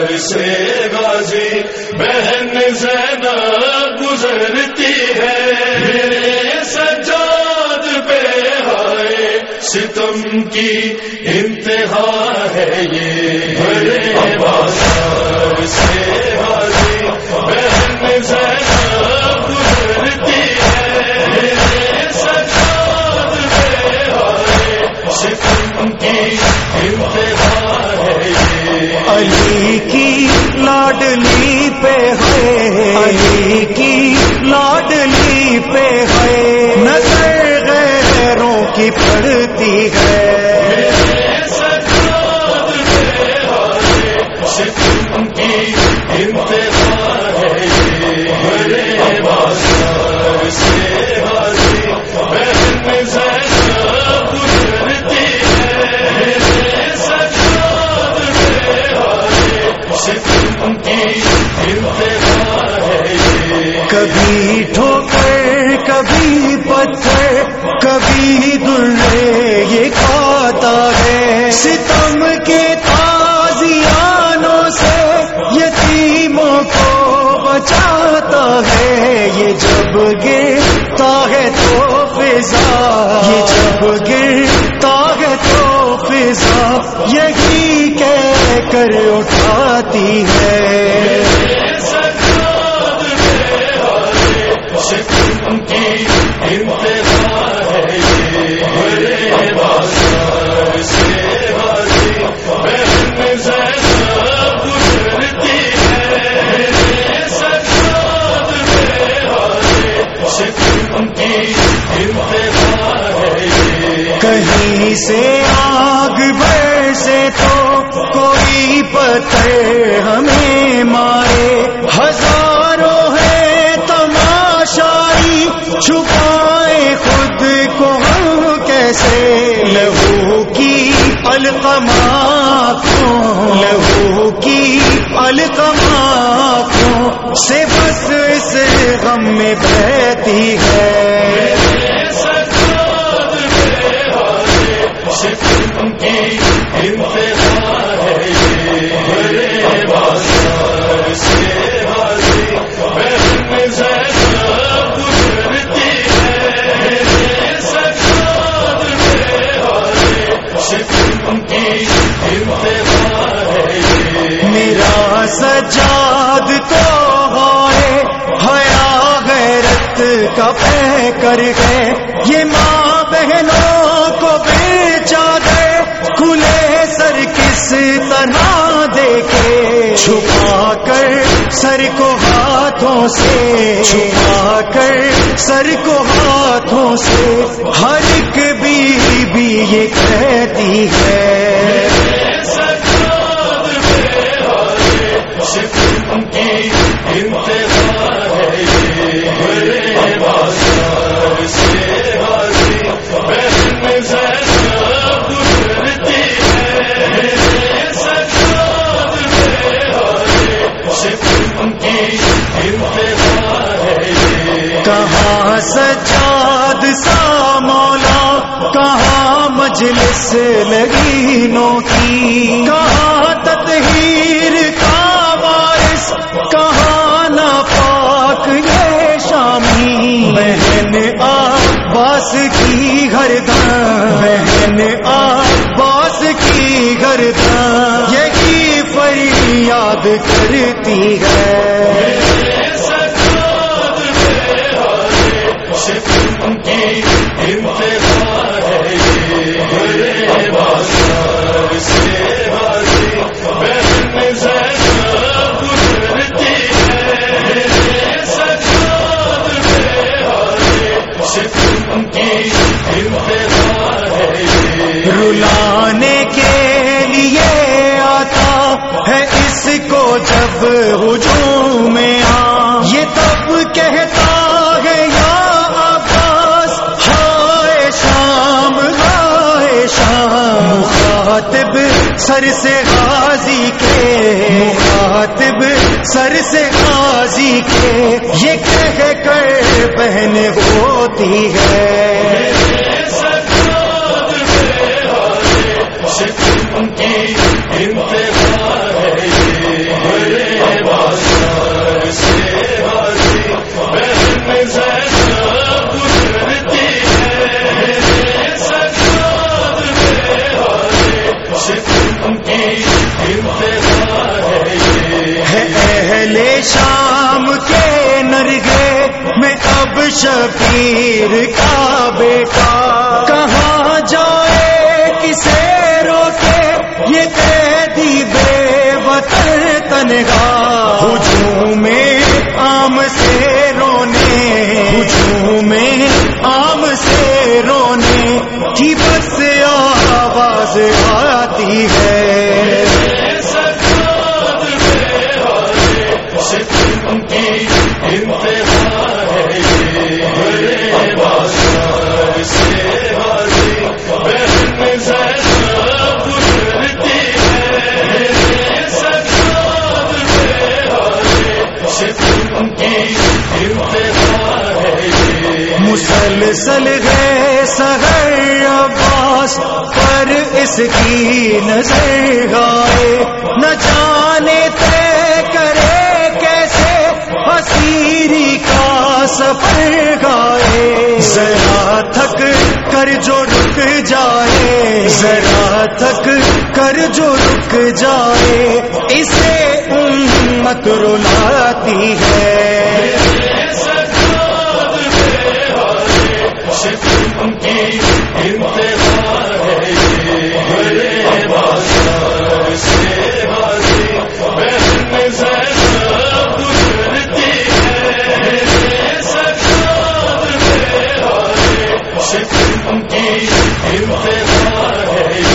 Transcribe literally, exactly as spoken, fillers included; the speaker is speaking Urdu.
بازار سے غازی بہن زینب گزرتی ہے، میرے سجاد پہ ہائے ستم کی انتہا ہے یہ، بڑے بازار سے غازی بہن زینب گزرتی ہے، میرے سجاد پہ ہائے ستم کی انتہا ہے یہ، علی کی لاڈلی پہ ہے، علی کی لاڈلی پہ ہے، نظر غیروں کی پڑتی ہے، میرے سجاد پہ ہائے ستم کی انتہا ہے یہ، بڑے بازار سے غازی بہن زینب گزرتی ہے، میرے سجاد پہ ہائے ستم کی انتہا ہے یہ، کبھی ٹھوکر کبھی پتھر کبھی درے یہ کھاتا ہے، ستم کے تازیانوں سے یتیموں کو بچاتا ہے، یہ جب گرتا ہے تو فضا، یہ جب گرتا ہے تو فضا یہی کہہ کر اٹھاتی ہے، سجاد پہ ہائے ستم کی انتہا ہے یہ، بڑے بازار سے غازی بہن زینب گزرتی ہے، میرے سجاد پہ ہائے ستم کی انتہا ہے یہ، کہیں سے آگ برسے تو کوئی پتھر ہمیں مارے، ہزاروں ہے تماشائی چھپائے خود کو ہم کیسے، لہو کی القمہ کو، لہو کی القمہ کو سے بس اس غم میں بہتی ہے، سجاد پہ ہائے ستم کی انتہا ہے یہ، بڑے بازار سے غازی بہن زینب گزرتی ہے، میرے سجاد پہ ہائے ستم کی انتہا ہے یہ، میرا سجاد تو ہائے حیا غیرت کا پہ کر گئے، یہ ماں بہنوں کو بیچا دے، کھلے سر کس طرح دیکھے، چھپا کر سر کو ہاتھوں سے، چھپا کر سر کو ہاتھوں سے ہر ایک بیوی بھی یہ کہتی ہے، سجاد پہ ہائے ستم کی انتہا ہے یہ، بڑے بازار سے غازی بہن زینب گزرتی ہے، میرے سجاد پہ ہائے ستم کی انتہا ہے یہ، کہاں سجاد سا مولا، کہاں مجلس لگینوں کی، کہاں تطہیر کا وارث، کہاں ناپاک یہ شامی، بہن عباس کی گردن، بہن عباس کی گردن یہی فریاد کرتی ہے، سجاد پہ ہائے ستم کی انتہا ہے یہ، بڑے بازار سے غازی بہن زینب گزرتی ہے، میرے سجاد پہ ہائے ستم کی انتہا ہے یہ، رلانے کے لیے آتا ہے اس کو جب ہجوم میں آ، یہ تب کہتا ہے یا عباس ہائے شام ہائے شام، مخاطب سر سے غازی کے، مخاطب سر سے غازی کے یہ کہہ کر بہن ہوتی ہے، سجاد پہ ہائے ستم کی انتہا ہے یہ، شبیر کا بیٹا کہاں جائے کسے روکے یہ قیدی بے وطن تنہا ہجوم عام سے رونے ہجوم عام سے رونے کی بس آواز آتی ہے مسلسل ہے سحر عباس پر اس کی نظر گائے نہ جانے طے کرے کیسے اسیری کا سفر گائے ذرا تھک کر جو رک جائے ذرا تھک کر جو رک جائے اسے امت رلاتی ہے ان کی